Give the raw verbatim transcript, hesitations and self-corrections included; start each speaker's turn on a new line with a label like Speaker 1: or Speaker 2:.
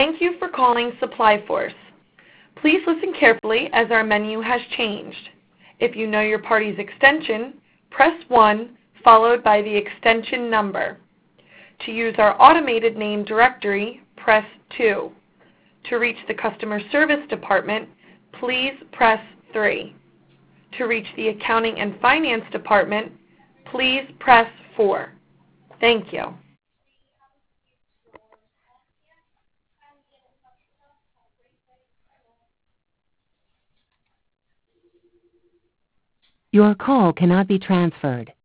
Speaker 1: Thank you for calling SupplyForce. Please listen carefully as our menu has changed. If you know your party's extension, press one followed by the extension number. To use our automated name directory, press two. To reach the customer service department, please press three. To reach the accounting and finance department, please press four. Thank you.
Speaker 2: Your call cannot be transferred.